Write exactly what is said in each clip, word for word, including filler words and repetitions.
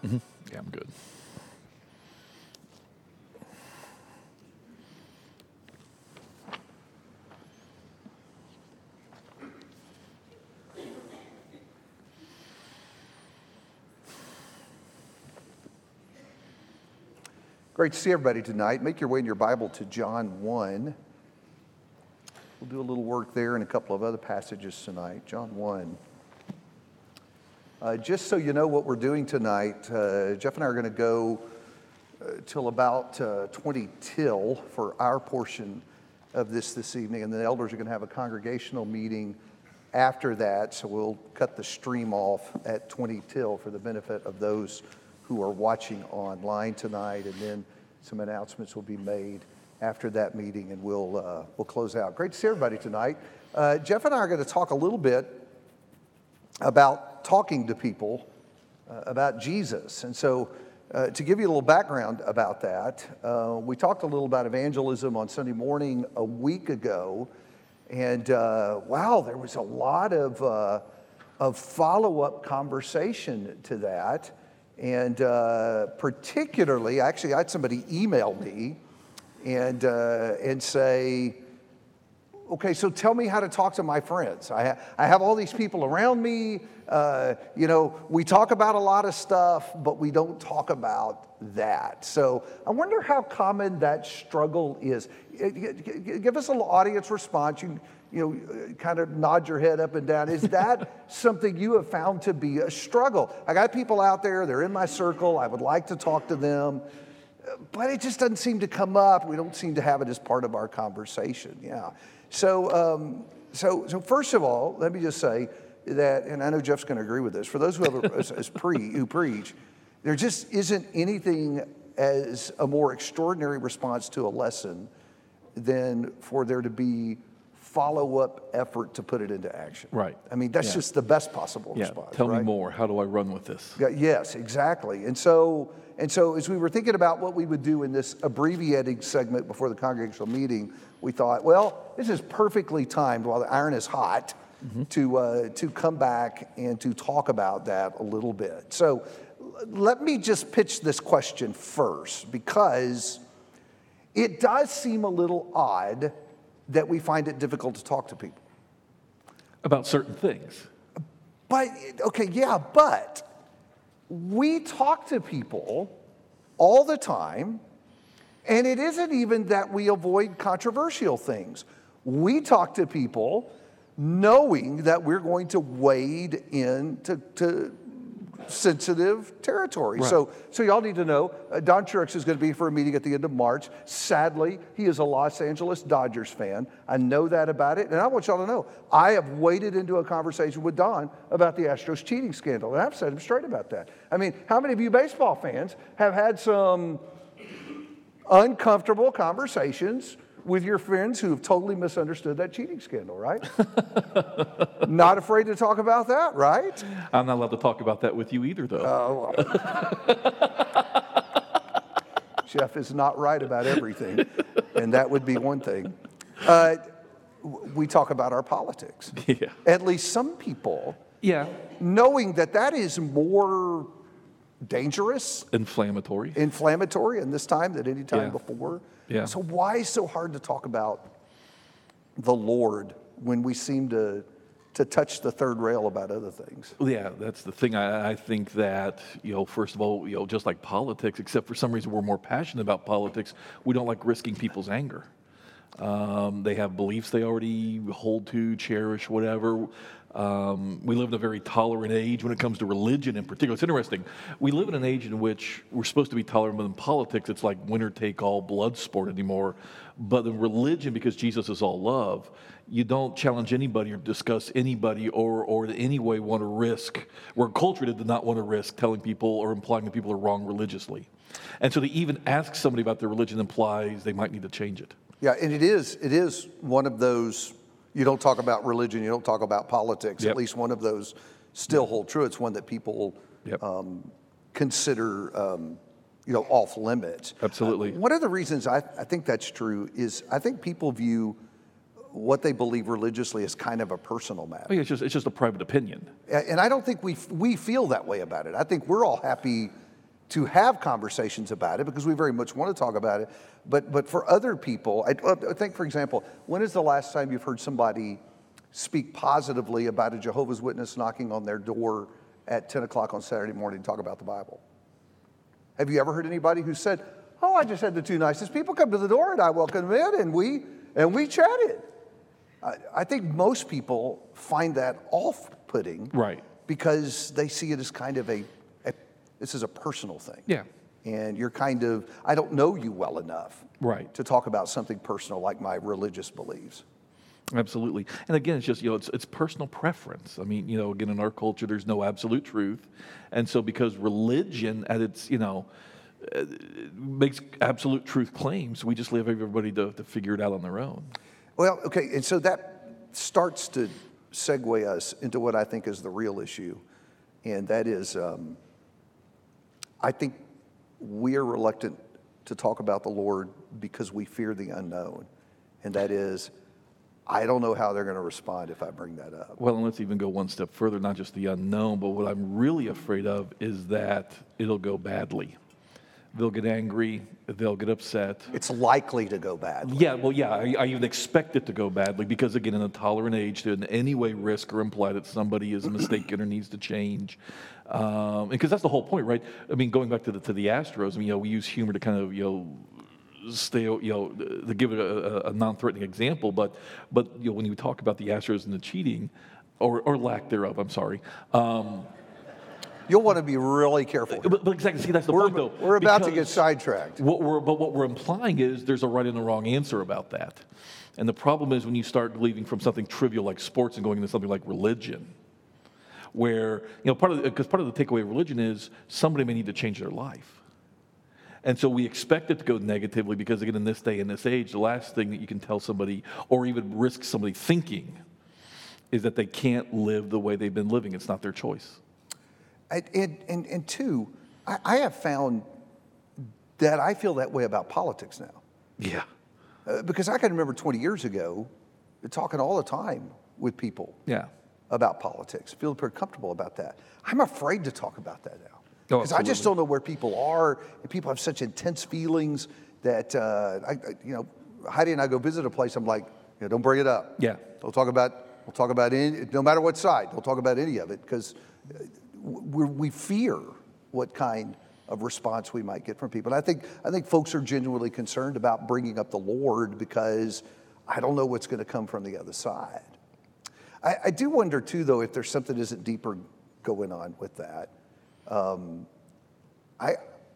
Mm-hmm. Yeah, I'm good. Great to see everybody tonight. Make your way in your Bible to John one. We'll do a little work there and a couple of other passages tonight. John one. Uh, just so you know what we're doing tonight, uh, Jeff and I are going to go uh, till about uh, twenty till for our portion of this this evening, and the elders are going to have a congregational meeting after that, so we'll cut the stream off at twenty till for the benefit of those who are watching online tonight, and then some announcements will be made after that meeting, and we'll uh, we'll close out. Great to see everybody tonight. Uh, Jeff and I are going to talk a little bit about talking to people uh, about Jesus, and so uh, to give you a little background about that, uh, we talked a little about evangelism on Sunday morning a week ago, and uh, wow, there was a lot of uh, of follow-up conversation to that. And uh, particularly, actually, I had somebody email me and uh, and say, okay, so tell me how to talk to my friends. I, ha- I have all these people around me. Uh, you know, we talk about a lot of stuff, but we don't talk about that. So I wonder how common that struggle is. Give us a little audience response. You, you know, kind of nod your head up and down. Is that something you have found to be a struggle? I got people out there, they're in my circle, I would like to talk to them, but it just doesn't seem to come up. We don't seem to have it as part of our conversation, yeah. So, um, so, so first of all, let me just say that, and I know Jeff's going to agree with this, for those who have a, as, as pre, who preach, there just isn't anything as a more extraordinary response to a lesson than for there to be follow-up effort to put it into action. Right. I mean, that's yeah. just the best possible yeah. response. Tell right? me more. How do I run with this? Yeah, yes, exactly. And so, and so as we were thinking about what we would do in this abbreviated segment before the congregational meeting, we thought, well, this is perfectly timed while the iron is hot mm-hmm. to uh, to come back and to talk about that a little bit. So let me just pitch this question first, because it does seem a little odd that we find it difficult to talk to people. About certain things. But, okay, yeah, but we talk to people all the time, and it isn't even that we avoid controversial things. We talk to people knowing that we're going to wade into to sensitive territory. Right. So, so y'all need to know, uh, Don Truex is going to be for a meeting at the end of March. Sadly, he is a Los Angeles Dodgers fan. I know that about it, and I want y'all to know, I have waded into a conversation with Don about the Astros cheating scandal, and I've said him straight about that. I mean, how many of you baseball fans have had some uncomfortable conversations with your friends who have totally misunderstood that cheating scandal, right? Not afraid to talk about that, right? I'm not allowed to talk about that with you either, though. Uh, Jeff is not right about everything, and that would be one thing. Uh, we talk about our politics. Yeah. At least some people, yeah, knowing that that is more dangerous, inflammatory, inflammatory in this time than any time yeah. before. Yeah. So why is it so hard to talk about the Lord when we seem to to touch the third rail about other things? Yeah, that's the thing. I, I think that, you know, first of all, you know, just like politics, except for some reason we're more passionate about politics, we don't like risking people's anger. Um, they have beliefs they already hold to, cherish, whatever. Um, we live in a very tolerant age when it comes to religion in particular. It's interesting. We live in an age in which we're supposed to be tolerant, but in politics, it's like winner-take-all blood sport anymore. But in religion, because Jesus is all love, you don't challenge anybody or discuss anybody or, or in any way want to risk. We're culture did not want to risk telling people or implying that people are wrong religiously. And so to even ask somebody about their religion implies they might need to change it. Yeah, and it is it is one of those, you don't talk about religion, you don't talk about politics, yep. At least one of those still hold true. It's one that people yep. um, consider, um, you know, off limits. Absolutely. Uh, one of the reasons I, I think that's true is I think people view what they believe religiously as kind of a personal matter. Oh, yeah, it's just it's just a private opinion. And I don't think we we feel that way about it. I think we're all happy to have conversations about it because we very much want to talk about it. But but for other people, I, I think, for example, when is the last time you've heard somebody speak positively about a Jehovah's Witness knocking on their door at ten o'clock on Saturday morning to talk about the Bible? Have you ever heard anybody who said, oh, I just had the two nicest people come to the door and I welcomed them in and we, and we chatted? I, I think most people find that off-putting. Right. Because they see it as kind of a, a this is a personal thing. Yeah. And you're kind of, I don't know you well enough. Right. To talk about something personal like my religious beliefs. Absolutely. And again, it's just, you know, it's, it's personal preference. I mean, you know, again, in our culture, there's no absolute truth. And so because religion at its, you know, uh, makes absolute truth claims, we just leave everybody to, to figure it out on their own. Well, okay, and so that starts to segue us into what I think is the real issue. And that is, um, I think we are reluctant to talk about the Lord because we fear the unknown. And that is, I don't know how they're going to respond if I bring that up. Well, and let's even go one step further, not just the unknown, but what I'm really afraid of is that it'll go badly. They'll get angry, they'll get upset. It's likely to go badly. Yeah, well, yeah, I, I even expect it to go badly because, again, in a tolerant age, to in any way risk or imply that somebody is mistaken or needs to change. Um, because that's the whole point, right? I mean, going back to the, to the Astros, I mean, you know, we use humor to kind of, you know, stay, you know, to give it a, a non-threatening example, but, but you know, when you talk about the Astros and the cheating, or, or lack thereof, I'm sorry. Um, You'll want to be really careful. but, but exactly, see, that's the We're, point, though. we're about to get because sidetracked. What we're, but what we're implying is there's a right and a wrong answer about that. And the problem is when you start leaving from something trivial like sports and going into something like religion, where, you know, part of because part of the takeaway of religion is somebody may need to change their life. And so we expect it to go negatively because, again, in this day and this age, the last thing that you can tell somebody or even risk somebody thinking is that they can't live the way they've been living. It's not their choice. I, and, and, and two, I, I have found that I feel that way about politics now. Yeah. Uh, because I can remember twenty years ago talking all the time with people Yeah. about politics, feel pretty comfortable about that. I'm afraid to talk about that now. Oh, Because I just absolutely. don't know where people are, and people have such intense feelings that, uh, I, I, you know, Heidi and I go visit a place, I'm like, you know, don't bring it up. Yeah. Don't talk about, we'll talk about any, no matter what side, don't talk about any of it, because we we fear what kind of response we might get from people. And I think, I think folks are genuinely concerned about bringing up the Lord because I don't know what's going to come from the other side. I, I do wonder, too, though, if there's something that isn't deeper going on with that. Um, I,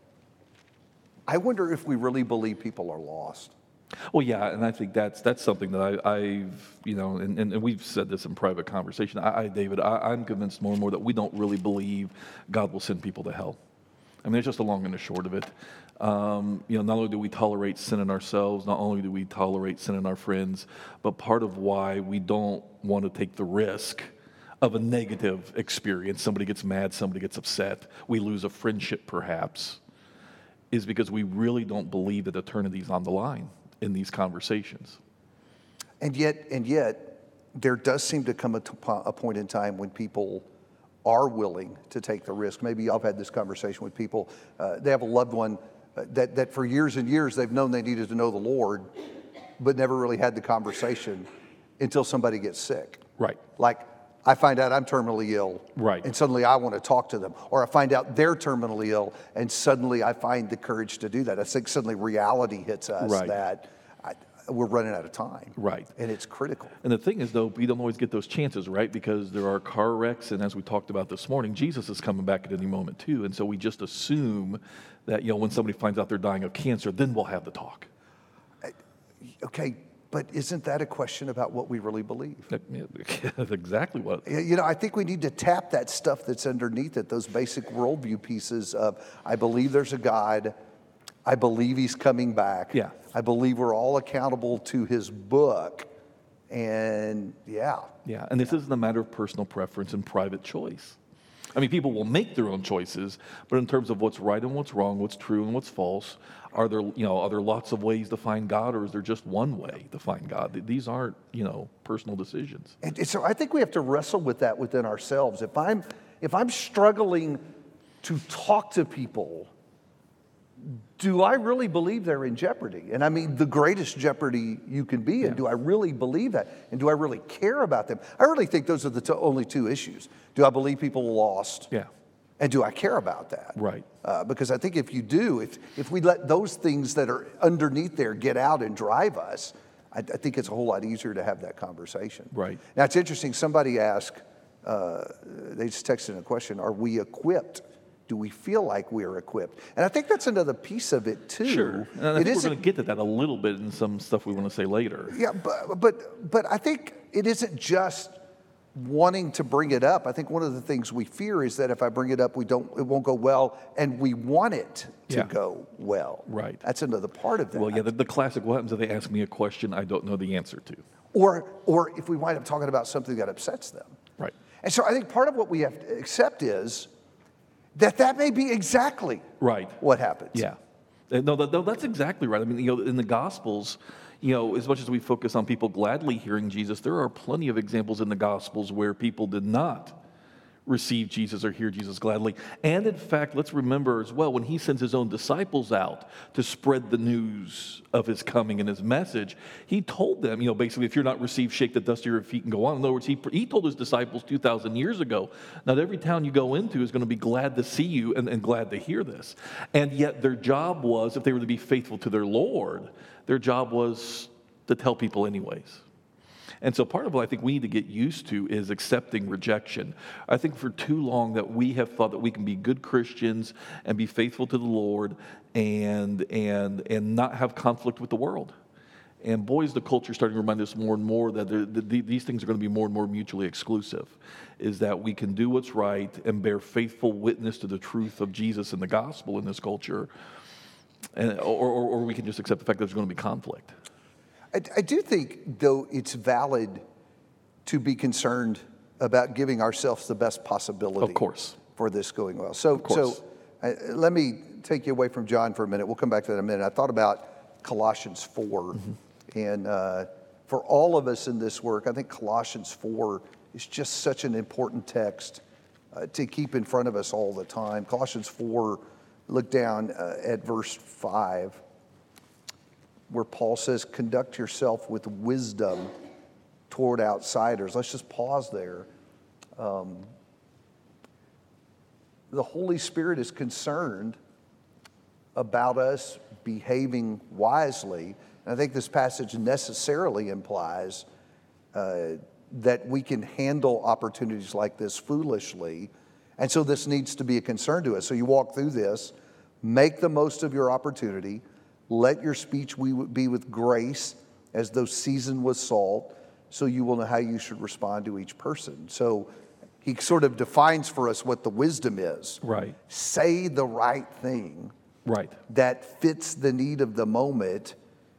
I wonder if we really believe people are lost. Well, yeah, and I think that's that's something that I, I've, you know, and, and we've said this in private conversation. I, I David, I, I'm convinced more and more that we don't really believe God will send people to hell. I mean, there's just a long and a short of it. Um, you know, not only do we tolerate sin in ourselves, not only do we tolerate sin in our friends, but part of why we don't want to take the risk of a negative experience, somebody gets mad, somebody gets upset, we lose a friendship perhaps, is because we really don't believe that eternity's on the line in these conversations. And yet, and yet, there does seem to come a, t- a point in time when people are willing to take the risk. Maybe I've had this conversation with people. Uh, they have a loved one uh, that, that for years and years they've known they needed to know the Lord, but never really had the conversation until somebody gets sick. Right. Like, I find out I'm terminally ill, Right. and suddenly I want to talk to them. Or I find out they're terminally ill, and suddenly I find the courage to do that. I think suddenly reality hits us Right. that I, we're running out of time. Right. And it's critical. And the thing is, though, we don't always get those chances, right? Because there are car wrecks, and as we talked about this morning, Jesus is coming back at any moment, too. And so we just assume that, you know, when somebody finds out they're dying of cancer, then we'll have the talk. Okay, but isn't that a question about what we really believe? That's exactly what. You know, I think we need to tap that stuff that's underneath it, those basic worldview pieces of, I believe there's a God, I believe he's coming back. Yeah. I believe we're all accountable to his book, and yeah. Yeah, and this isn't a matter of personal preference and private choice. I mean, people will make their own choices, but in terms of what's right and what's wrong, what's true and what's false, are there, you know, are there lots of ways to find God, or is there just one way to find God? These aren't, you know, personal decisions. And and so I think we have to wrestle with that within ourselves. If I'm, if I'm struggling to talk to people do I really believe they're in jeopardy? And I mean, the greatest jeopardy you can be in. Yeah. Do I really believe that? And do I really care about them? I really think those are the to- only two issues. Do I believe people are lost? Yeah. And do I care about that? Right. Uh, because I think if you do, if, if we let those things that are underneath there get out and drive us, I, I think it's a whole lot easier to have that conversation. Right. Now, it's interesting. Somebody asked, uh, they just texted in a question, are we equipped? Do we feel like we are equipped? And I think that's another piece of it, too. Sure. And I It think we're isn't- going to get to that a little bit in some stuff we want to say later. Yeah, but, but, but I think it isn't just wanting to bring it up. I think one of the things we fear is that if I bring it up, we don't, it won't go well, and we want it to Yeah. go well. Right. That's another part of that. Well, yeah, the, the classic, what happens if they ask me a question I don't know the answer to? Or, or if we wind up talking about something that upsets them. Right. And so I think part of what we have to accept is that that may be exactly Right. what happens. Yeah. Uh, No, that, no, that's exactly right. I mean, you know, in the Gospels, you know, as much as we focus on people gladly hearing Jesus, there are plenty of examples in the Gospels where people did not receive Jesus or hear Jesus gladly. And in fact, let's remember as well, when he sends his own disciples out to spread the news of his coming and his message, he told them, you know, basically, if you're not received, shake the dust of your feet and go on. In other words, he, he told his disciples two thousand years ago, not every town you go into is going to be glad to see you and, and glad to hear this. And yet their job was, if they were to be faithful to their Lord, their job was to tell people anyways. And so part of what I think we need to get used to is accepting rejection. I think for too long that we have thought that we can be good Christians and be faithful to the Lord and and and not have conflict with the world. And boy, is the culture starting to remind us more and more that the, the, these things are going to be more and more mutually exclusive, is that we can do what's right and bear faithful witness to the truth of Jesus and the gospel in this culture, and, or, or, or we can just accept the fact that there's going to be conflict. I, I do think, though, it's valid to be concerned about giving ourselves the best possibility Of course. for this going well. So, course. so uh, let me take you away from John for a minute. We'll come back to that in a minute. I thought about Colossians four. Mm-hmm. And uh, for all of us in this work, I think Colossians four is just such an important text uh, to keep in front of us all the time. Colossians four, look down uh, at verse five. Where Paul says, conduct yourself with wisdom toward outsiders. Let's just pause there. Um, the Holy Spirit is concerned about us behaving wisely. And I think this passage necessarily implies uh, that we can handle opportunities like this foolishly. And so this needs to be a concern to us. So you walk through this, make the most of your opportunity. Let your speech be with grace as though seasoned with salt, so you will know how you should respond to each person. So he sort of defines for us what the wisdom is. Right. Say the right thing Right. that fits the need of the moment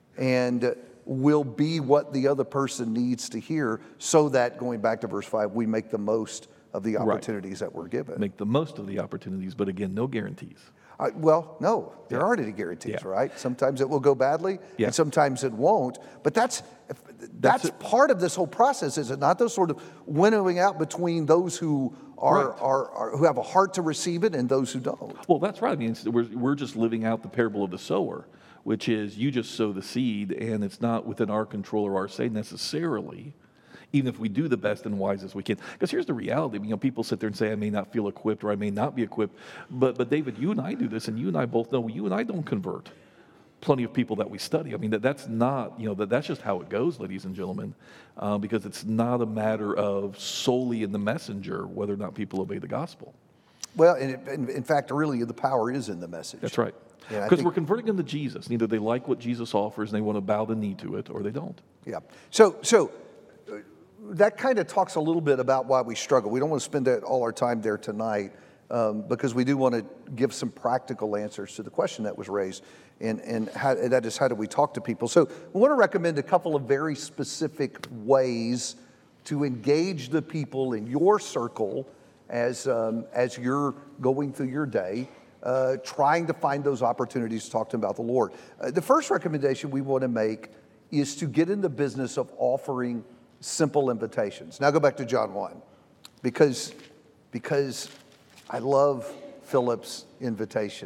and will be what the other person needs to hear, so that, going back to verse five, we make the most of the opportunities right. that we're given. Make the most of the opportunities, but again, no guarantees. Uh, well, no, there Yeah. aren't any guarantees, Yeah. right? Sometimes it will go badly, Yeah. and sometimes it won't. But that's that's, That's part of this whole process, is it not? Those sort of winnowing out between those who are, Right. are, are who have a heart to receive it and those who don't. Well, that's right. I mean, it's, we're, we're just living out the parable of the sower, which is you just sow the seed, and it's not within our control or our say necessarily, even if we do the best and wisest we can. Because here's the reality. You know, people sit there and say, I may not feel equipped or I may not be equipped. But, but David, you and I do this, and you and I both know you and I don't convert plenty of people that we study. I mean, that, that's not, you know, that, that's just how it goes, ladies and gentlemen, uh, because it's not a matter of solely in the messenger whether or not people obey the gospel. Well, and it, in, in fact, really, the power is in the message. That's right. Yeah, I Because think- we're converting them to Jesus. Either they like what Jesus offers and they want to bow the knee to it, or they don't. Yeah. So, so uh, that kind of talks a little bit about why we struggle. We don't want to spend that, all our time there tonight, um, because we do want to give some practical answers to the question that was raised, and, and, how, and that is, how do we talk to people? So we want to recommend a couple of very specific ways to engage the people in your circle as, um, as you're going through your day, uh, trying to find those opportunities to talk to them about the Lord. Uh, the first recommendation we want to make is to get in the business of offering simple invitations. Now go back to John one, because, because I love Philip's invitation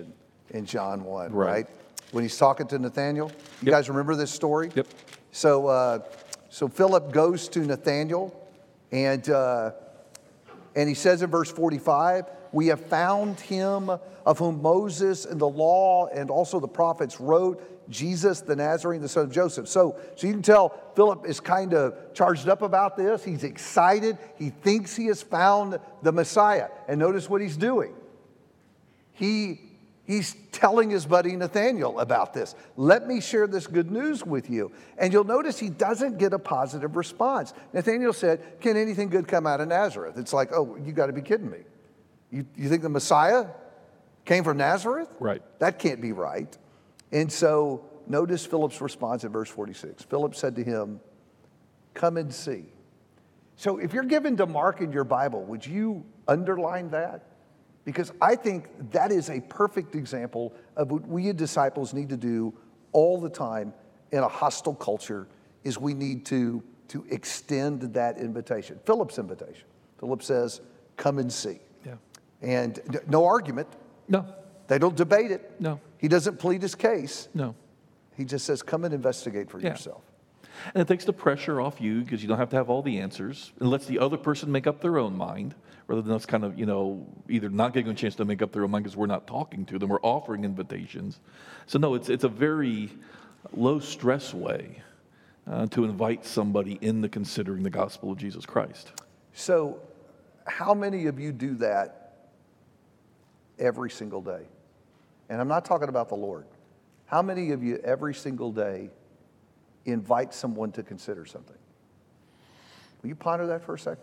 in John one, Right. right? When he's talking to Nathanael. You Yep. guys remember this story? Yep. So, uh, so Philip goes to Nathanael, and uh, and he says in verse forty-five, "We have found him of whom Moses and the law and also the prophets wrote, Jesus the Nazarene, the son of Joseph." So, so you can tell Philip is kind of charged up about this. He's excited. He thinks he has found the Messiah. And notice what he's doing. He He's telling his buddy Nathanael about this. Let me share this good news with you. And you'll notice he doesn't get a positive response. Nathanael said, "Can anything good come out of Nazareth?" It's like, oh, you got to be kidding me. You, you think the Messiah came from Nazareth? Right. That can't be right. And so notice Philip's response in verse forty-six. Philip said to him, "Come and see." So if you're given to Mark in your Bible, would you underline that? Because I think that is a perfect example of what we as disciples need to do all the time in a hostile culture, is we need to, to extend that invitation. Philip's invitation. Philip says, "Come and see." Yeah. And no argument. No. They don't debate it. No. He doesn't plead his case. No. He just says, "Come and investigate for Yeah. yourself." And it takes the pressure off you because you don't have to have all the answers. It lets the other person make up their own mind rather than us kind of, you know, either not getting a chance to make up their own mind because we're not talking to them. We're offering invitations. So no, it's it's a very low stress way uh, to invite somebody into considering the gospel of Jesus Christ. So how many of you do that every single day? And I'm not talking about the Lord. How many of you every single day invite someone to consider something? Will you ponder that for a second?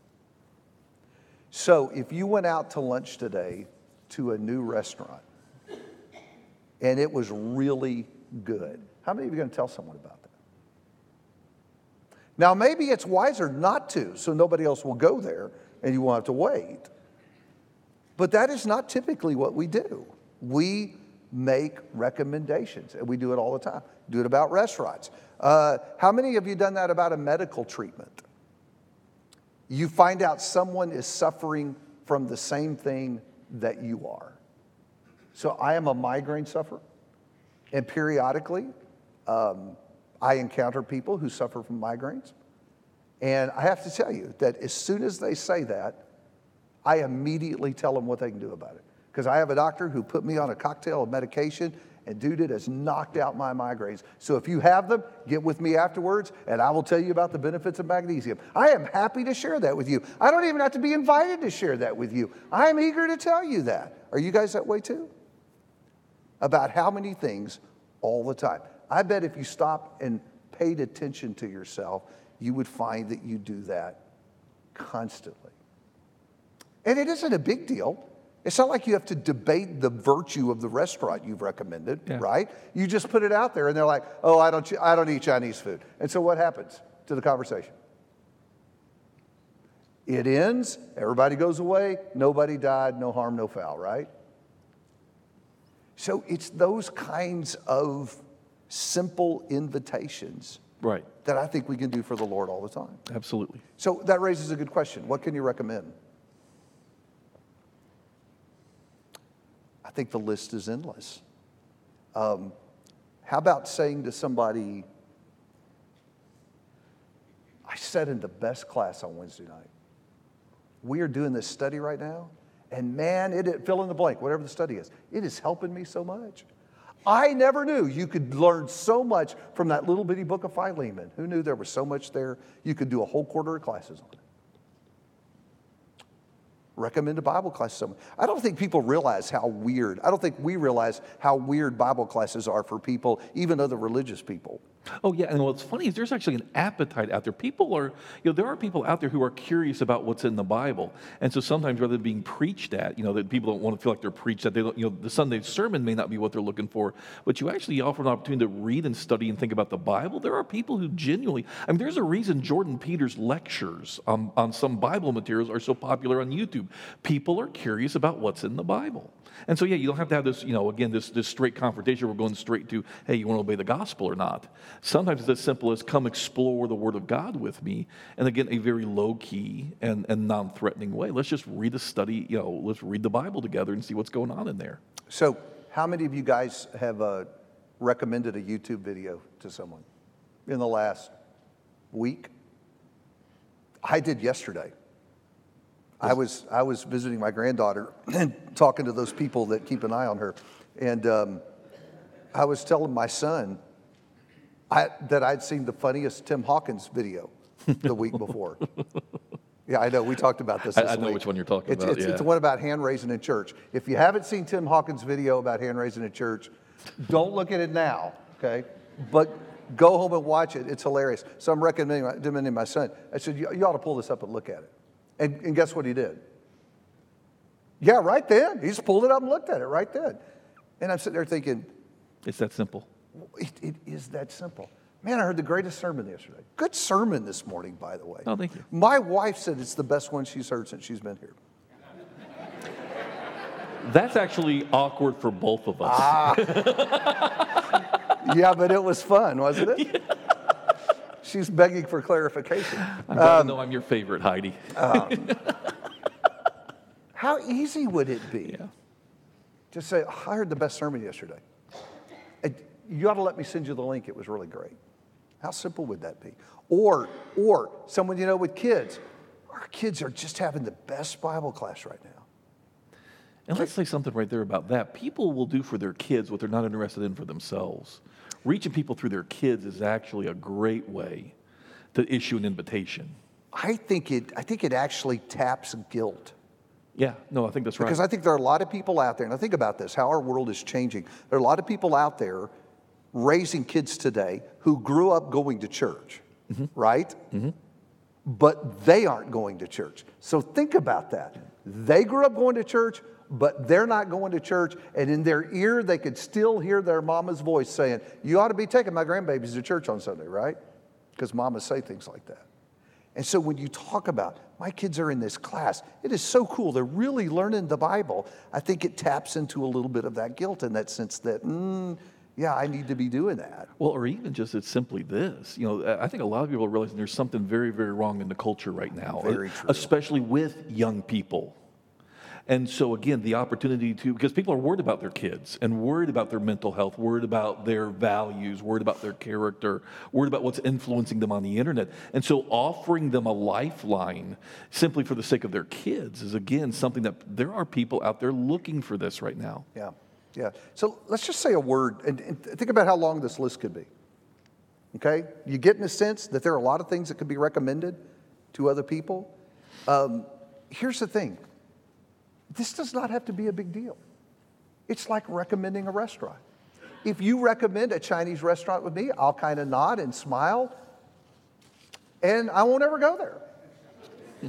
So if you went out to lunch today to a new restaurant and it was really good, how many of you are going to tell someone about that? Now, maybe it's wiser not to, so nobody else will go there and you won't have to wait. But that is not typically what we do. We make recommendations, and we do it all the time. Do it about restaurants. Uh, how many of you done that about a medical treatment? You find out someone is suffering from the same thing that you are. So I am a migraine sufferer, and periodically um, I encounter people who suffer from migraines. And I have to tell you that as soon as they say that, I immediately tell them what they can do about it. Because I have a doctor who put me on a cocktail of medication, and dude, it has knocked out my migraines. So if you have them, get with me afterwards, and I will tell you about the benefits of magnesium. I am happy to share that with you. I don't even have to be invited to share that with you. I am eager to tell you that. Are you guys that way too? About how many things all the time. I bet if you stopped and paid attention to yourself, you would find that you do that constantly. And it isn't a big deal. It's not like you have to debate the virtue of the restaurant you've recommended, Yeah. right? You just put it out there and they're like, "Oh, I don't, I don't eat Chinese food." And so what happens to the conversation? It ends, everybody goes away, nobody died, no harm, no foul, right? So it's those kinds of simple invitations Right. that I think we can do for the Lord all the time. Absolutely. So that raises a good question. What can you recommend? I think the list is endless. Um, how about saying to somebody, "I sat in the best class on Wednesday night. We are doing this study right now, and man, it, it fill in the blank, whatever the study is. It is helping me so much. I never knew you could learn so much from that little bitty book of Philemon. Who knew there was so much there? You could do a whole quarter of classes on it." Recommend a Bible class to someone. I don't think people realize how weird, I don't think we realize how weird Bible classes are for people, even other religious people. Oh, yeah, and what's funny is there's actually an appetite out there. People are, you know, there are people out there who are curious about what's in the Bible. And so sometimes rather than being preached at, you know, that people don't want to feel like they're preached at, they don't, you know, the Sunday sermon may not be what they're looking for, but you actually offer an opportunity to read and study and think about the Bible. There are people who genuinely, I mean, there's a reason Jordan Peters' lectures on, on some Bible materials are so popular on YouTube. People are curious about what's in the Bible. And so, yeah, you don't have to have this, you know, again, this, this straight confrontation. We're going straight to, hey, you want to obey the gospel or not? Sometimes it's as simple as come explore the Word of God with me. And again, a very low-key and, and non-threatening way. Let's just read a study, you know, let's read the Bible together and see what's going on in there. So how many of you guys have uh, recommended a YouTube video to someone in the last week? I did yesterday. I was I was visiting my granddaughter and talking to those people that keep an eye on her, and um, I was telling my son I, that I'd seen the funniest Tim Hawkins video the week before. Yeah, I know. We talked about this. this I, I know week. which one you're talking it's, about. It's, yeah. it's the one about hand raising in church. If you haven't seen Tim Hawkins' video about hand raising in church, don't look at it now, okay? But go home and watch it. It's hilarious. So I'm recommending my, recommending my son. I said, you, you ought to pull this up and look at it. And, and guess what he did? Yeah, right then. He just pulled it up and looked at it right then. And I'm sitting there thinking, It's that simple. it, it is that simple. Man, I heard the greatest sermon yesterday. Good sermon this morning, by the way. Oh, thank you. My wife said it's the best one she's heard since she's been here. That's actually awkward for both of us. Ah. Yeah, but it was fun, wasn't it? Yeah. She's begging for clarification. I'm glad to know I'm your favorite, Heidi. Um, how easy would it be Yeah. to say, oh, I heard the best sermon yesterday. And you ought to let me send you the link. It was really great. How simple would that be? Or, or someone you know with kids. Our kids are just having the best Bible class right now. And let's say something right there about that. People will do for their kids what they're not interested in for themselves. Reaching people through their kids is actually a great way to issue an invitation. I think it, I think it actually taps guilt. Yeah, no, I think that's right. Because I think there are a lot of people out there, and I think about this, how our world is changing. There are a lot of people out there raising kids today who grew up going to church, mm-hmm. right? Mm-hmm. But they aren't going to church. So think about that. They grew up going to church, but they're not going to church, and in their ear, they could still hear their mama's voice saying, you ought to be taking my grandbabies to church on Sunday, right? Because mamas say things like that. And so when you talk about, my kids are in this class, it is so cool. They're really learning the Bible. I think it taps into a little bit of that guilt in that sense that, mm, yeah, I need to be doing that. Well, or even just it's simply this. You know, I think a lot of people are realizing there's something very, very wrong in the culture right now. Very true. Especially with young people. And so again, the opportunity to, because people are worried about their kids and worried about their mental health, worried about their values, worried about their character, worried about what's influencing them on the internet. And so offering them a lifeline simply for the sake of their kids is again something that there are people out there looking for this right now. Yeah, yeah. So let's just say a word and, and think about how long this list could be. Okay? You get in a sense that there are a lot of things that could be recommended to other people. Um, here's the thing. This does not have to be a big deal. It's like recommending a restaurant. If you recommend a Chinese restaurant with me, I'll kind of nod and smile, and I won't ever go there.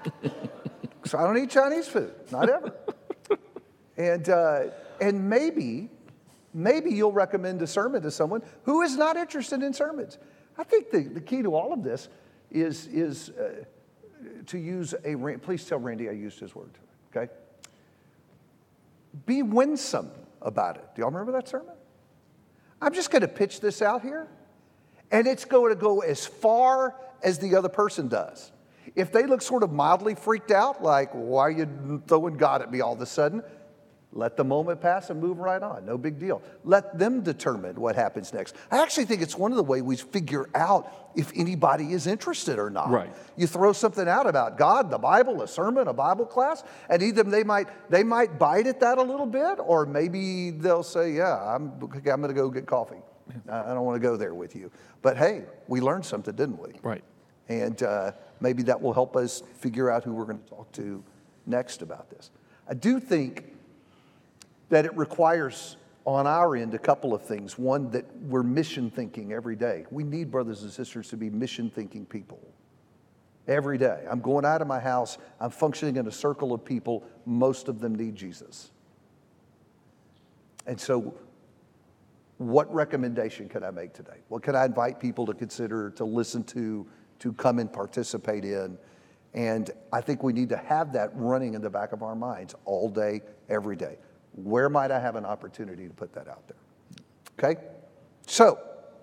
So I don't eat Chinese food, not ever. And uh, and maybe, maybe you'll recommend a sermon to someone who is not interested in sermons. I think the, the key to all of this is, is uh, to use a, please tell Randy I used his word, okay? Be winsome about it. Do y'all remember that sermon? I'm just going to pitch this out here, and it's going to go as far as the other person does. If they look sort of mildly freaked out, like, why are you throwing God at me all of a sudden? Let the moment pass and move right on. No big deal. Let them determine what happens next. I actually think it's one of the ways we figure out if anybody is interested or not. Right. You throw something out about God, the Bible, a sermon, a Bible class, and either they might they might bite at that a little bit, or maybe they'll say, yeah, I'm, I'm going to go get coffee. I don't want to go there with you. But hey, we learned something, didn't we? Right. And uh, maybe that will help us figure out who we're going to talk to next about this. I do think that it requires on our end a couple of things. One, that we're mission thinking every day. We need brothers and sisters to be mission thinking people every day. I'm going out of my house, I'm functioning in a circle of people, most of them need Jesus. And so what recommendation can I make today? What can I invite people to consider, to listen to, to come and participate in? And I think we need to have that running in the back of our minds all day, every day. Where might I have an opportunity to put that out there? Okay? So,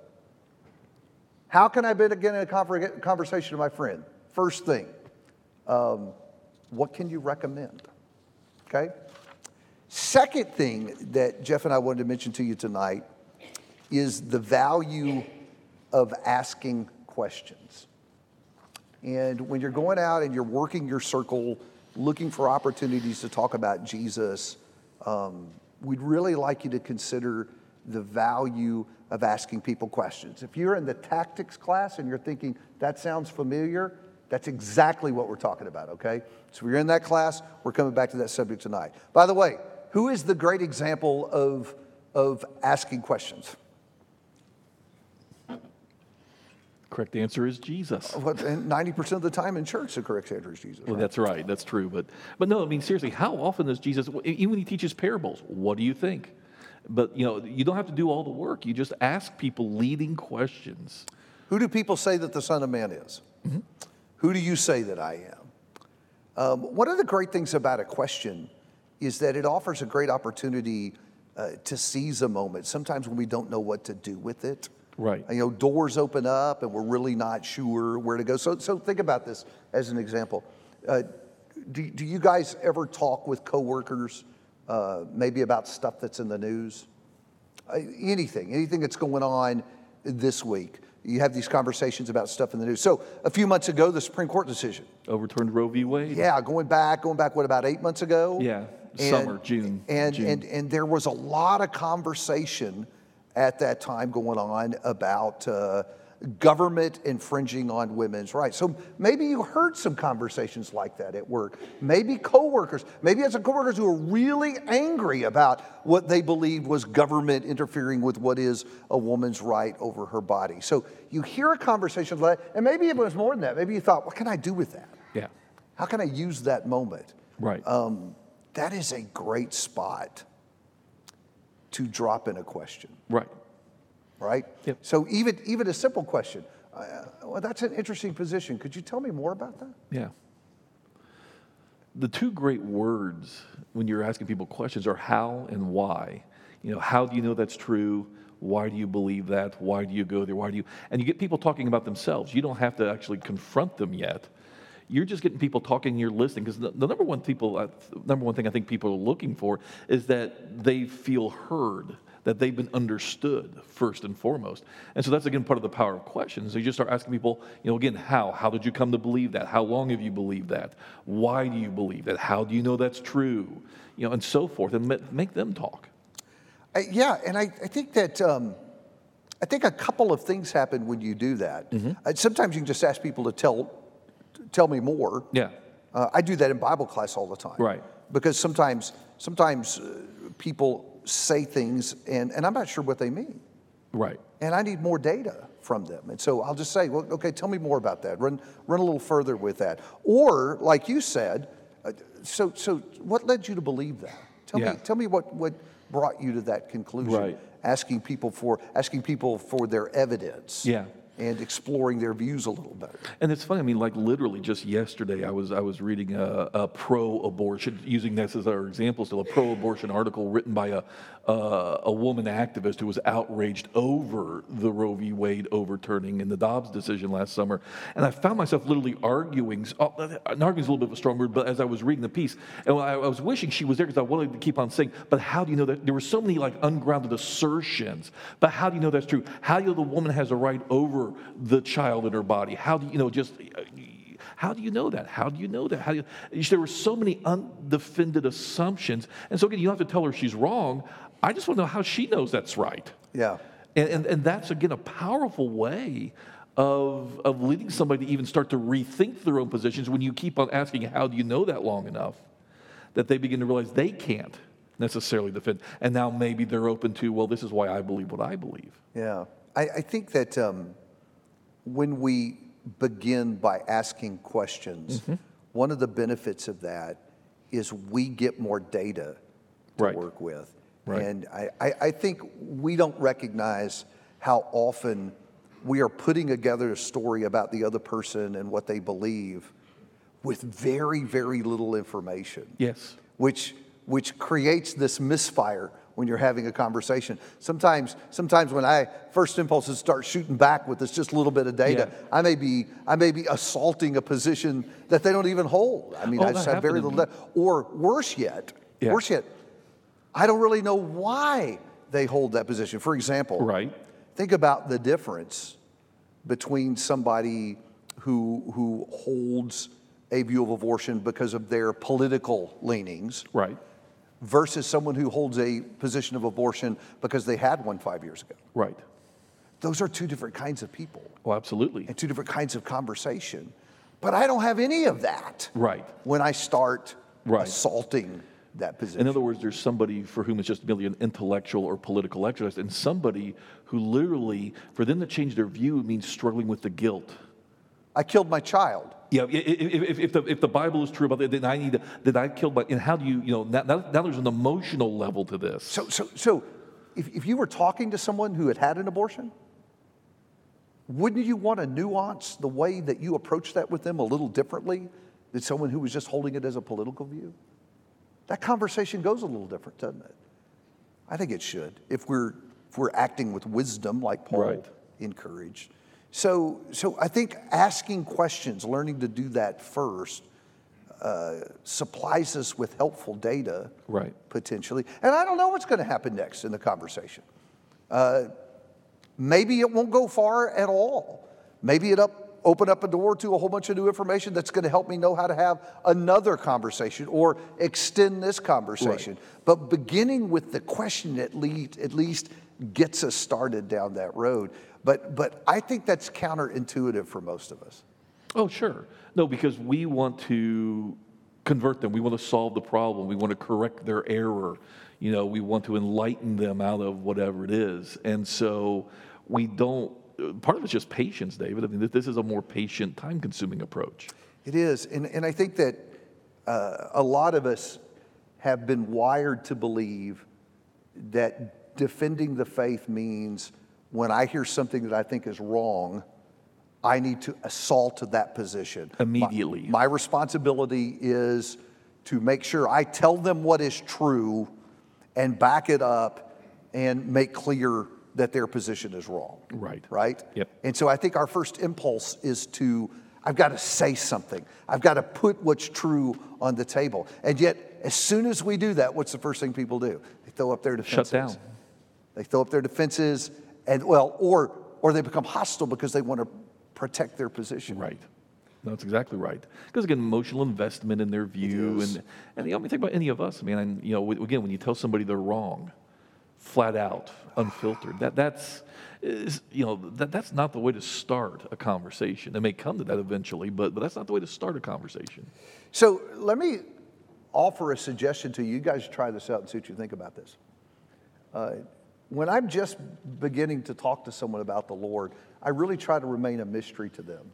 how can I begin a conversation with my friend? First thing, um, what can you recommend? Okay? Second thing that Jeff and I wanted to mention to you tonight is the value of asking questions. And when you're going out and you're working your circle, looking for opportunities to talk about Jesus, um, we'd really like you to consider the value of asking people questions. If you're in the tactics class and you're thinking, that sounds familiar, that's exactly what we're talking about, okay? So if you're in that class, we're coming back to that subject tonight. By the way, who is the great example of, of asking questions? Correct answer is Jesus. What, and ninety percent of the time in church, the correct answer is Jesus. Well, Right? that's right. That's true. But, but no, I mean, seriously, how often does Jesus, even when he teaches parables, what do you think? But, you know, you don't have to do all the work. You just ask people leading questions. Who do people say that the Son of Man is? Mm-hmm. Who do you say that I am? Um, one of the great things about a question is that it offers a great opportunity uh, to seize a moment, sometimes when we don't know what to do with it. Right. You know, doors open up and we're really not sure where to go. So, so think about this as an example. Uh, do, do you guys ever talk with coworkers, uh, maybe about stuff that's in the news? Uh, anything, anything that's going on this week. You have these conversations about stuff in the news. So a few months ago, the Supreme Court decision. Overturned Roe v. Wade? Yeah, going back, going back, what, about eight months ago? Yeah, And- summer, June. And, June. and, and there was a lot of conversation at that time going on about uh, government infringing on women's rights. So maybe you heard some conversations like that at work. Maybe coworkers, maybe as some coworkers who are really angry about what they believed was government interfering with what is a woman's right over her body. So you hear a conversation like that, and maybe it was more than that. Maybe you thought, what can I do with that? Yeah. How can I use that moment? Right. Um, that is a great spot to drop in a question. Right. Right? Yep. So even even a simple question, uh, well, that's an interesting position. Could you tell me more about that? Yeah. The two great words when you're asking people questions are how and why. You know, how do you know that's true? Why do you believe that? Why do you go there? Why do you? And you get people talking about themselves. You don't have to actually confront them yet. You're just getting people talking and you're listening, because the, the number one people, uh, number one thing I think people are looking for is that they feel heard, that they've been understood first and foremost. And so that's, again, part of the power of questions. So you just start asking people, you know, again, how? How did you come to believe that? How long have you believed that? Why do you believe that? How do you know that's true? You know, and so forth, and make them talk. Uh, yeah, and I, I think that um, I think a couple of things happen when you do that. Mm-hmm. Uh, sometimes you can just ask people to tell tell me more. Yeah. Uh, I do that in Bible class all the time. Right. Because sometimes sometimes uh, people say things and, and I'm not sure what they mean. Right. And I need more data from them. And so I'll just say, well, okay, tell me more about that. Run run a little further with that. Or, like you said, uh, so so what led you to believe that? Tell Yeah. me tell me what, what brought you to that conclusion. Right. Asking people for asking people for their evidence. Yeah. And exploring their views a little better. And it's funny, I mean, like literally just yesterday, I was I was reading a, a pro-abortion, using this as our example still, a pro-abortion article written by a, a a woman activist who was outraged over the Roe v. Wade overturning in the Dobbs decision last summer. And I found myself literally arguing, oh, an arguing is a little bit of a strong word, but as I was reading the piece, and I, I was wishing she was there because I wanted to keep on saying, but how do you know that? There were so many like ungrounded assertions, but how do you know that's true? How do you know the woman has a right over the child in her body? How do you know just how do you know that? How do you know that? How do you, there were so many undefended assumptions. And so again, you don't have to tell her she's wrong. I just want to know how she knows that's right. Yeah. And, and, and that's, again, a powerful way of, of leading somebody to even start to rethink their own positions when you keep on asking, how do you know that long enough, that they begin to realize they can't necessarily defend. And now maybe they're open to, well, this is why I believe what I believe. Yeah. I, I think that um, when we begin by asking questions, mm-hmm. one of the benefits of that is we get more data to right. work with. Right. And I, I, I think we don't recognize how often we are putting together a story about the other person and what they believe with very, very little information. Yes. Which which creates this misfire when you're having a conversation. Sometimes, sometimes when I first impulses start shooting back with this just a little bit of data, yeah. I may be I may be assaulting a position that they don't even hold. I mean, oh, I just have very little data. Or worse yet, yeah. worse yet, I don't really know why they hold that position. For example, Right. think about the difference between somebody who, who holds a view of abortion because of their political leanings Right. versus someone who holds a position of abortion because they had one five years ago. Right. Those are two different kinds of people Oh, absolutely. and two different kinds of conversation. But I don't have any of that Right. when I start Right. assaulting that position. In other words, there's somebody for whom it's just merely an intellectual or political exercise, and somebody who literally, for them to change their view, means struggling with the guilt. I killed my child. Yeah, i- i- if, if, the, if the Bible is true about that, then I need to, that I killed my, and how do you, you know, now, now now there's an emotional level to this. So, so, so if, if you were talking to someone who had had an abortion, wouldn't you want to nuance the way that you approach that with them a little differently than someone who was just holding it as a political view? That conversation goes a little different, doesn't it? I think it should, if we're, if we're acting with wisdom like Paul Right. encouraged. So, so I think asking questions, learning to do that first, uh, supplies us with helpful data, Right. potentially. And I don't know what's going to happen next in the conversation. Uh, maybe it won't go far at all. Maybe it up, open up a door to a whole bunch of new information that's going to help me know how to have another conversation or extend this conversation. Right. But beginning with the question at least, at least gets us started down that road. But, but I think that's counterintuitive for most of us. Oh, sure. No, because we want to convert them. We want to solve the problem. We want to correct their error. You know, we want to enlighten them out of whatever it is. And so we don't, part of it's just patience, David. I mean, this is a more patient, time-consuming approach. It is. And, and I think that uh, a lot of us have been wired to believe that defending the faith means when I hear something that I think is wrong, I need to assault that position. Immediately. My, my responsibility is to make sure I tell them what is true and back it up and make clear that their position is wrong. Right. Right? Yep. And so I think our first impulse is to, I've got to say something. I've got to put what's true on the table. And yet, as soon as we do that, what's the first thing people do? They throw up their defenses. Shut down. They throw up their defenses, and well, or or they become hostile because they want to protect their position. Right. No, that's exactly right. Because again, emotional investment in their view, is. and and you know, I mean, think about any of us. I mean, and, you know, again, when you tell somebody they're wrong, flat out, unfiltered, that that's is, you know that that's not the way to start a conversation. It may come to that eventually, but but that's not the way to start a conversation. So let me offer a suggestion to you. You guys try this out and see what you think about this. Uh, when I'm just beginning to talk to someone about the Lord, I really try to remain a mystery to them.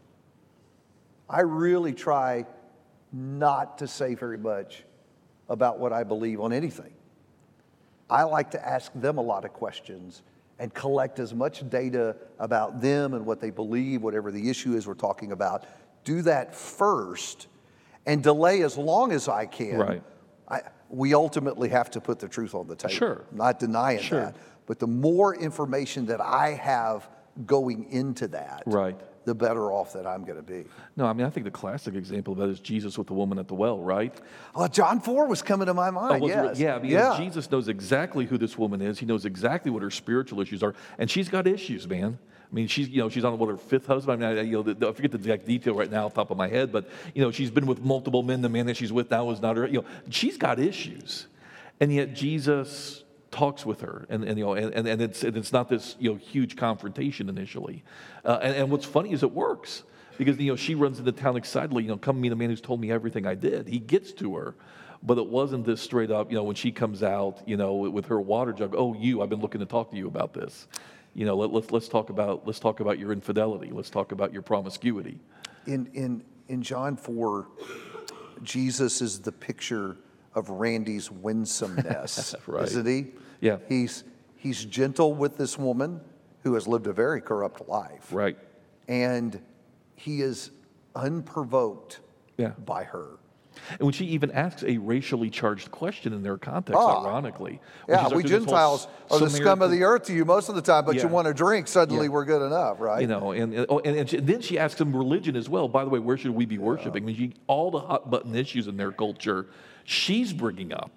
I really try not to say very much about what I believe on anything. I like to ask them a lot of questions and collect as much data about them and what they believe, whatever the issue is we're talking about. Do that first and delay as long as I can. Right. I, we ultimately have to put the truth on the table. Sure. I'm not denying Sure. that. But the more information that I have going into that, Right. the better off that I'm going to be. No, I mean, I think the classic example of that is Jesus with the woman at the well, right? Well, John four was coming to my mind, Oh, was it- yes. Yeah, because yeah. Jesus knows exactly who this woman is. He knows exactly what her spiritual issues are, and she's got issues, man. I mean, she's you know she's on what her fifth husband. I mean, I, you know, the, the, I forget the exact detail right now off the top of my head, but you know, she's been with multiple men. The man that she's with now is not her. You know, she's got issues, and yet Jesus talks with her, and, and you know, and, and, and it's and it's not this you know huge confrontation initially, uh, and, and what's funny is it works. Because, you know, she runs into town excitedly, you know, come meet a man who's told me everything I did. He gets to her, but it wasn't this straight up, you know, when she comes out, you know, with her water jug, oh, you, I've been looking to talk to you about this. You know, let, let's, let's talk about, let's talk about your infidelity. Let's talk about your promiscuity. In, in, in John four, Jesus is the picture of Randy's winsomeness, Right. isn't he? Yeah. He's, he's gentle with this woman who has lived a very corrupt life. Right. And he is unprovoked Yeah. by her. And when she even asks a racially charged question in their context, Ah. ironically. when Yeah, she starts we doing this whole Gentiles are the scum of Samaritan- the earth to you most of the time, but Yeah. you want a drink, suddenly Yeah. we're good enough, right? You know, and and, oh, and, and, she, and then she asks him religion as well. By the way, where should we be worshiping? I mean, she, all the hot button issues in their culture, she's bringing up.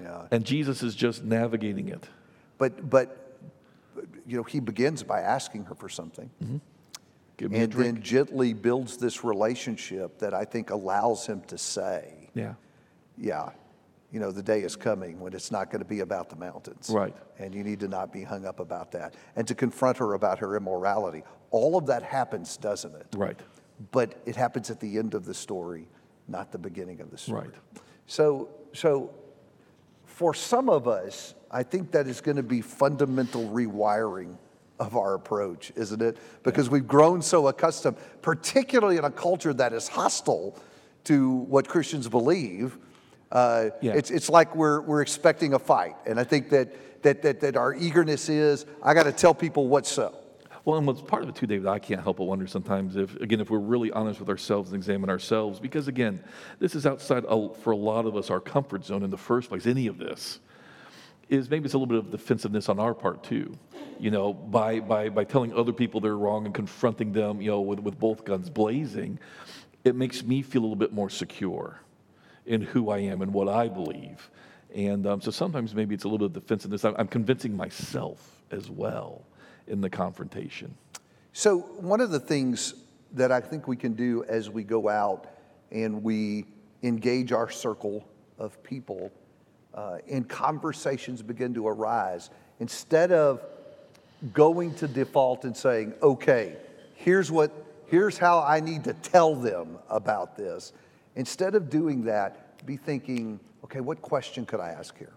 Yeah. And Jesus is just navigating it. But, but, you know, he begins by asking her for something. Mm-hmm. Give me a And drink. then gently builds this relationship that I think allows him to say, Yeah. yeah, you know, the day is coming when it's not going to be about the mountains. Right. And you need to not be hung up about that. And to confront her about her immorality. All of that happens, doesn't it? Right. But it happens at the end of the story, not the beginning of the story. Right. So, so for some of us, I think that is going to be fundamental rewiring of our approach, isn't it? Because we've grown so accustomed, particularly in a culture that is hostile to what Christians believe. Uh, Yeah. It's it's like we're we're expecting a fight, and I think that that that, that our eagerness is, I got to tell people what's so. Well, and what's part of it too, David, I can't help but wonder sometimes if, again, if we're really honest with ourselves and examine ourselves, because again, this is outside, a- for a lot of us, our comfort zone in the first place, any of this, is maybe it's a little bit of defensiveness on our part too. You know, by by by telling other people they're wrong and confronting them, you know, with, with both guns blazing, it makes me feel a little bit more secure in who I am and what I believe. And um, so sometimes maybe it's a little bit of defensiveness. I'm, I'm convincing myself as well in the confrontation. So one of the things that I think we can do as we go out and we engage our circle of people, uh, and conversations begin to arise, instead of going to default and saying, okay, here's what, here's how I need to tell them about this. Instead of doing that, be thinking, okay, what question could I ask here?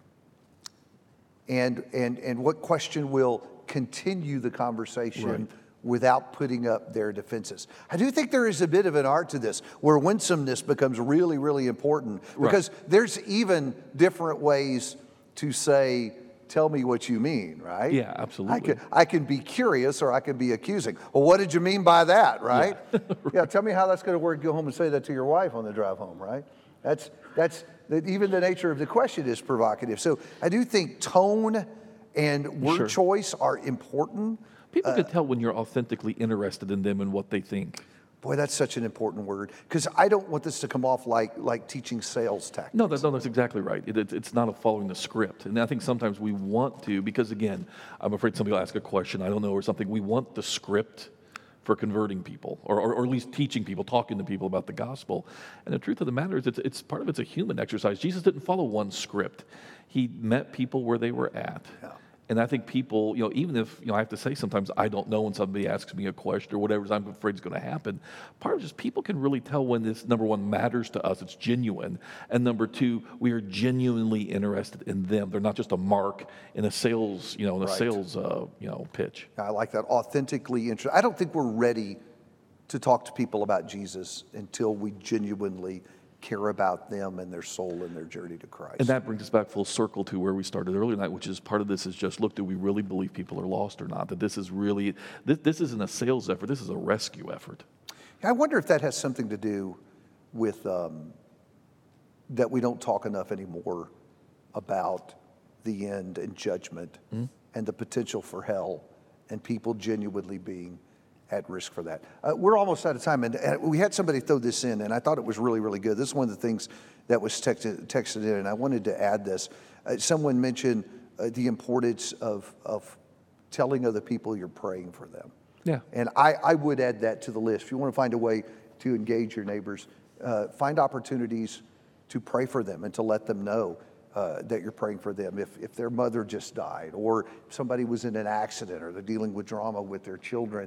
And, and, and what question will continue the conversation Right. without putting up their defenses? I do think there is a bit of an art to this where winsomeness becomes really, really important, because Right. there's even different ways to say, tell me what you mean, right? Yeah, I absolutely. can, I can be curious or I can be accusing. Well, what did you mean by that, right? Yeah, yeah, tell me how that's going to work. Go home and say that to your wife on the drive home, right? That's, that's that even the nature of the question is provocative. So I do think tone and word Sure. choice are important. People can tell when you're authentically interested in them and what they think. Boy, that's such an important word, because I don't want this to come off like, like teaching sales tactics. No, that's, no, that's exactly right. It, it, it's not a following the script. And I think sometimes we want to, because again, I'm afraid somebody will ask a question, I don't know, or something. We want the script for converting people, or, or, or at least teaching people, talking to people about the gospel. And the truth of the matter is, it's, it's part of it's a human exercise. Jesus didn't follow one script. He met people where they were at. Yeah. And I think people, you know, even if, you know, I have to say sometimes I don't know when somebody asks me a question or whatever I'm afraid is going to happen, part of it is people can really tell when this, number one, matters to us, it's genuine, and number two, we are genuinely interested in them. They're not just a mark in a sales, you know, in a Right. sales, uh, you know, pitch. I like that, authentically interested. I don't think we're ready to talk to people about Jesus until we genuinely care about them and their soul and their journey to Christ. And that brings us back full circle to where we started earlier tonight, which is part of this is just, look, do we really believe people are lost or not? That this is really, this, this isn't a sales effort, this is a rescue effort. I wonder if that has something to do with um, that we don't talk enough anymore about the end and judgment Mm-hmm. and the potential for hell and people genuinely being at risk for that. Uh, we're almost out of time, and, and we had somebody throw this in, and I thought it was really, really good. This is one of the things that was texted, texted in, and I wanted to add this. Uh, someone mentioned uh, the importance of, of telling other people you're praying for them. Yeah. And I, I would add that to the list. If you want to find a way to engage your neighbors, uh, find opportunities to pray for them and to let them know uh, that you're praying for them. If, if their mother just died, or somebody was in an accident, or they're dealing with drama with their children,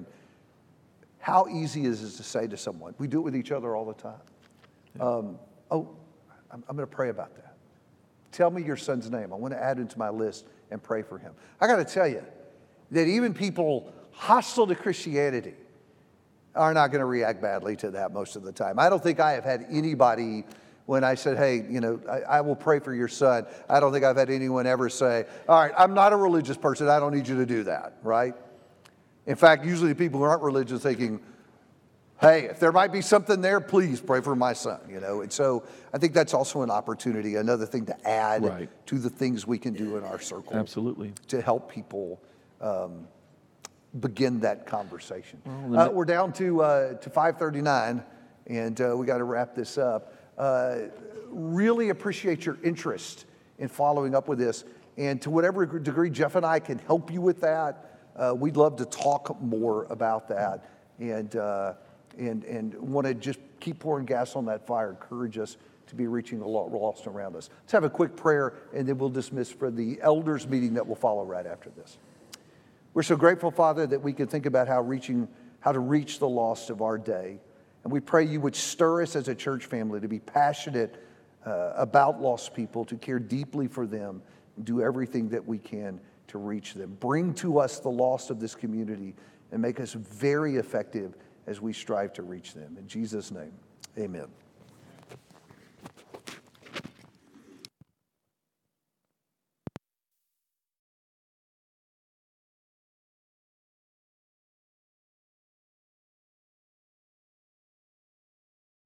how easy is it to say to someone, we do it with each other all the time, um, oh, I'm, I'm going to pray about that. Tell me your son's name. I want to add him to my list and pray for him. I got to tell you that even people hostile to Christianity are not going to react badly to that most of the time. I don't think I have had anybody, when I said, hey, you know, I, I will pray for your son, I don't think I've had anyone ever say, all right, I'm not a religious person, I don't need you to do that, right? In fact, usually people who aren't religious thinking, hey, if there might be something there, please pray for my son, you know? And so I think that's also an opportunity, another thing to add Right. to the things we can do in our circle. Absolutely. To help people um, begin that conversation. Well, uh, we're down to uh, to five thirty-nine, and uh, we got to wrap this up. Uh, really appreciate your interest in following up with this. And to whatever degree Jeff and I can help you with that, uh, we'd love to talk more about that. And, uh, and, and want to just keep pouring gas on that fire, encourage us to be reaching the lost around us. Let's have a quick prayer, and then we'll dismiss for the elders meeting that will follow right after this. We're so grateful, Father, that we can think about how reaching, how to reach the lost of our day. And we pray you would stir us as a church family to be passionate uh, about lost people, to care deeply for them, and do everything that we can to reach them. Bring to us the lost of this community and make us very effective as we strive to reach them. In Jesus' name, amen.